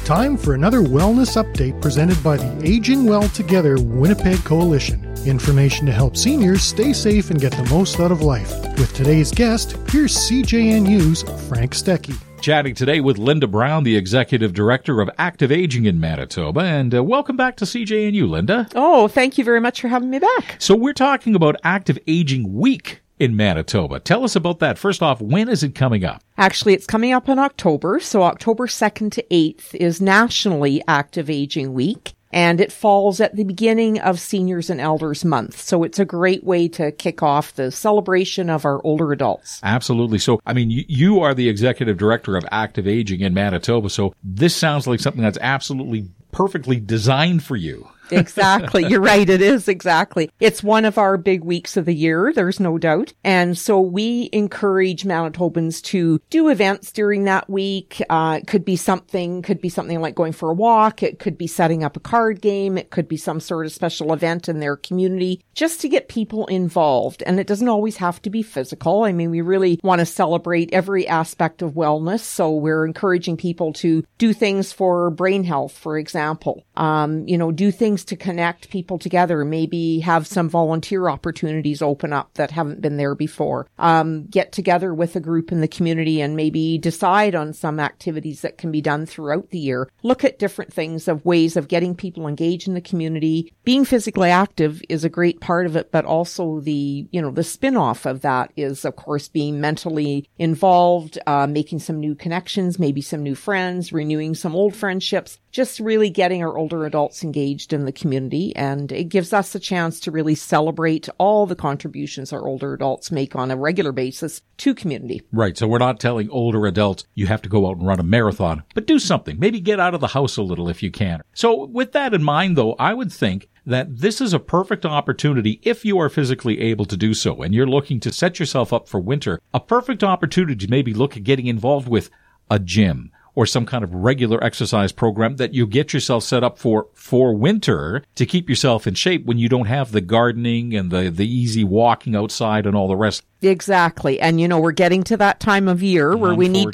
Time for another wellness update presented by the Aging Well Together Winnipeg Coalition. Information to help seniors stay safe and get the most out of life. With today's guest, here's CJNU's Frank Stecky. Chatting today with Linda Brown, the Executive Director of Active Aging in Manitoba. And welcome back to CJNU, Linda. Oh, thank you very much for having me back. So we're talking about Active Aging Week in Manitoba. Tell us about that. First off, when is it coming up? Actually, it's coming up in October. So October 2nd to 8th is Nationally Active Aging Week. And it falls at the beginning of Seniors and Elders Month. So it's a great way to kick off the celebration of our older adults. Absolutely. So, I mean, you are the Executive Director of Active Aging in Manitoba. So this sounds like something that's absolutely perfectly designed for you. Exactly. You're right. It is. Exactly. It's one of our big weeks of the year. There's no doubt. And so we encourage Manitobans to do events during that week. It could be something like going for a walk. It could be setting up a card game. It could be some sort of special event in their community just to get people involved. And it doesn't always have to be physical. I mean, we really want to celebrate every aspect of wellness. So we're encouraging people to do things for brain health, for example. Do things to connect people together, maybe have some volunteer opportunities open up that haven't been there before. Get together with a group in the community and maybe decide on some activities that can be done throughout the year. Look at different things of ways of getting people engaged in the community. Being physically active is a great part of it, but also the spin-off of that is, of course, being mentally involved, making some new connections, maybe some new friends, renewing some old friendships, just really getting our older adults engaged in the community. And it gives us a chance to really celebrate all the contributions our older adults make on a regular basis to community. Right. So we're not telling older adults you have to go out and run a marathon, but do something. Maybe get out of the house a little if you can. So with that in mind, though, I would think that this is a perfect opportunity if you are physically able to do so and you're looking to set yourself up for winter, a perfect opportunity to maybe look at getting involved with a gym or some kind of regular exercise program that you get yourself set up for winter to keep yourself in shape when you don't have the gardening and the easy walking outside and all the rest. Exactly. And, we're getting to that time of year where we need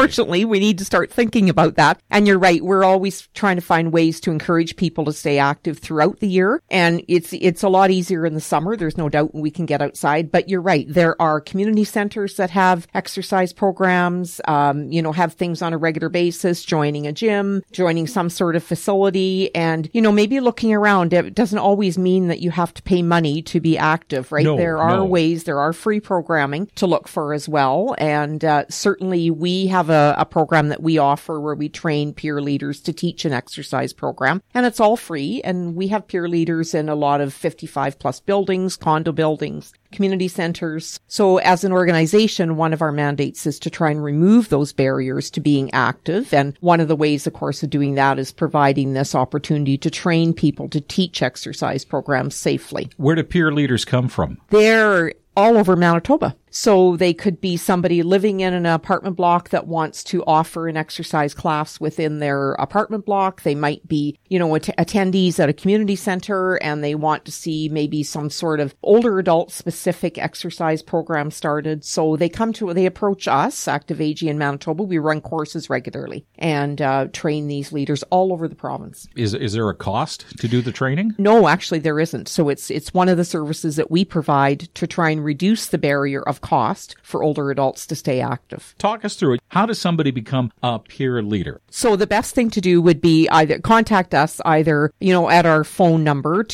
to start thinking about that. And you're right. We're always trying to find ways to encourage people to stay active throughout the year. And it's a lot easier in the summer. There's no doubt when we can get outside. But you're right. There are community centers that have exercise programs, have things on a regular basis, joining a gym, joining some sort of facility, and, maybe looking around. It doesn't always mean that you have to pay money to be active, right? There are ways, there are free programming to look for as well. And certainly we have a program that we offer where we train peer leaders to teach an exercise program. And it's all free. And we have peer leaders in a lot of 55 plus buildings, condo buildings, community centers. So as an organization, one of our mandates is to try and remove those barriers to being active. And one of the ways, of course, of doing that is providing this opportunity to train people to teach exercise programs safely. Where do peer leaders come from? They're all over Manitoba. So they could be somebody living in an apartment block that wants to offer an exercise class within their apartment block. They might be, attendees at a community center and they want to see maybe some sort of older adult specific exercise program started. So they approach us, Active Aging in Manitoba. We run courses regularly and train these leaders all over the province. Is there a cost to do the training? No, actually there isn't. So it's one of the services that we provide to try and reduce the barrier of cost for older adults to stay active. Talk us through it. How does somebody become a peer leader? So the best thing to do would be either contact us at our phone number,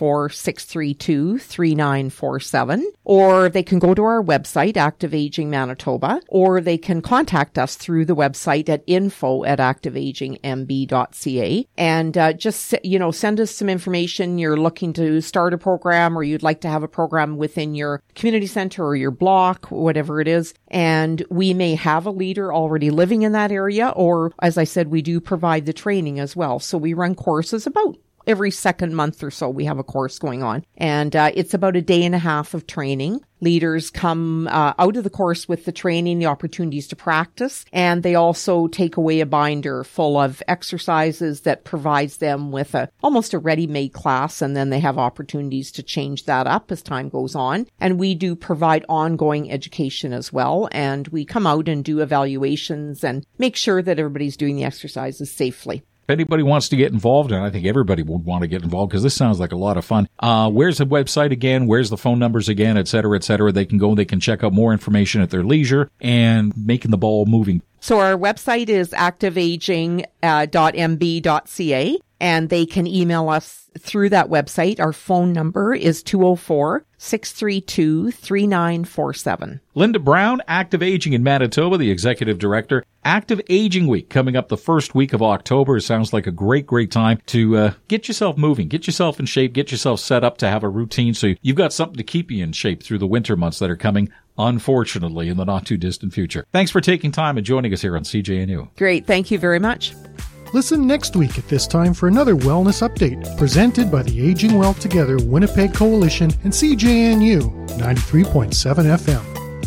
204-632-3947, or they can go to our website, Active Aging Manitoba, or they can contact us through the website at info@activaginmb.ca and send us some information. You're looking to start a program or you'd like to have a program within your community center or your block, whatever it is. And we may have a leader already living in that area, or as I said, we do provide the training as well. So we run courses about every second month or so. We have a course going on, and it's about a day and a half of training. Leaders come out of the course with the training, the opportunities to practice, and they also take away a binder full of exercises that provides them with almost a ready-made class, and then they have opportunities to change that up as time goes on. And we do provide ongoing education as well, and we come out and do evaluations and make sure that everybody's doing the exercises safely. anybody wants to get involved, and I think everybody would want to get involved because this sounds like a lot of fun. Where's the website again? Where's the phone numbers again, et cetera, et cetera? They can go and they can check out more information at their leisure and making the ball moving. So our website is activeaging.mb.ca, and they can email us through that website. Our phone number is 204-632-3947. Linda Brown, Active Aging in Manitoba, the Executive Director. Active Aging Week coming up the first week of October. It sounds like a great time to get yourself moving, get yourself in shape, get yourself set up to have a routine so you've got something to keep you in shape through the winter months that are coming, unfortunately, in the not-too-distant future. Thanks for taking time and joining us here on CJNU. Great. Thank you very much. Listen next week at this time for another wellness update presented by the Aging Well Together Winnipeg Coalition and CJNU 93.7 FM.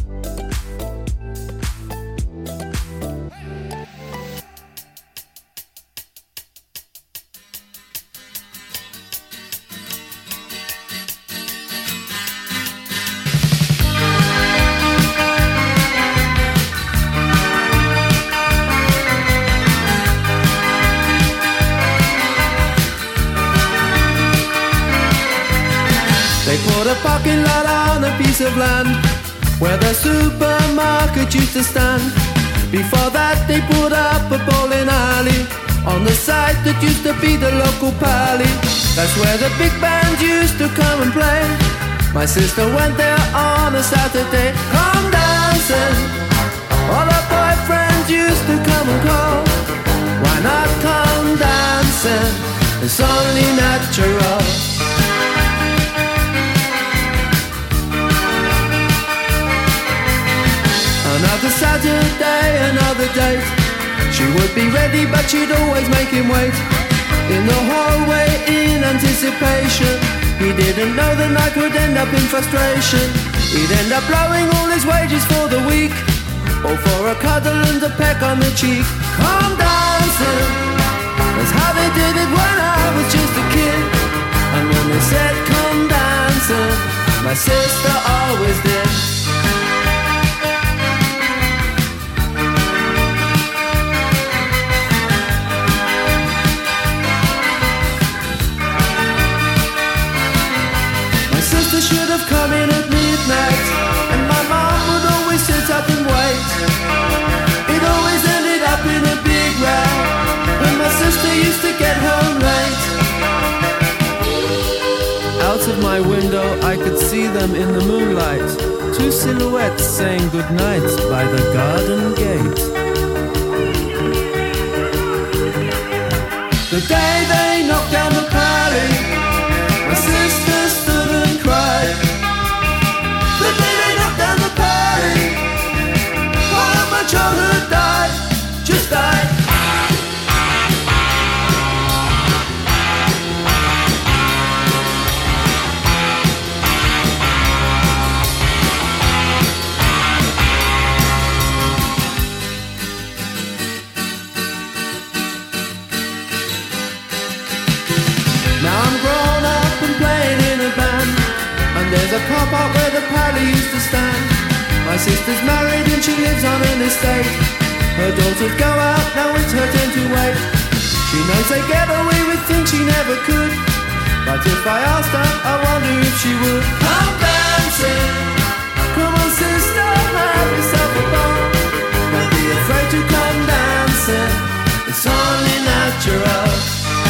They put a parking lot on a piece of land where the supermarket used to stand. Before that they put up a bowling alley on the site that used to be the local pally. That's where the big band used to come and play. My sister went there on a Saturday. Come dancing, all her boyfriends used to come and call. Why not come dancing? It's only natural. Another Saturday, another date. She would be ready, but she'd always make him wait in the hallway in anticipation. He didn't know the night would end up in frustration. He'd end up blowing all his wages for the week, all for a cuddle and a peck on the cheek. Come dancing, that's how they did it when I was just a kid. And when they said come dancing, my sister always did. Should have come in at midnight, and my mom would always sit up and wait. It always ended up in a big row when my sister used to get home late. Out of my window I could see them in the moonlight, two silhouettes saying goodnight by the garden gate. The day they knocked down the pally, my sister stood and cried. The day they knocked down the pally, while my childhood died, just died. Now I'm grown up and playing in a band, and there's a car park where the pally used to stand. My sister's married and she lives on an estate. Her daughters go out, now it's her turn to wait. She knows they get away with things she never could, but if I asked her, I wonder if she would. Come dancing, come on sister, have yourself a ball. Don't be afraid to come dancing, it's only natural.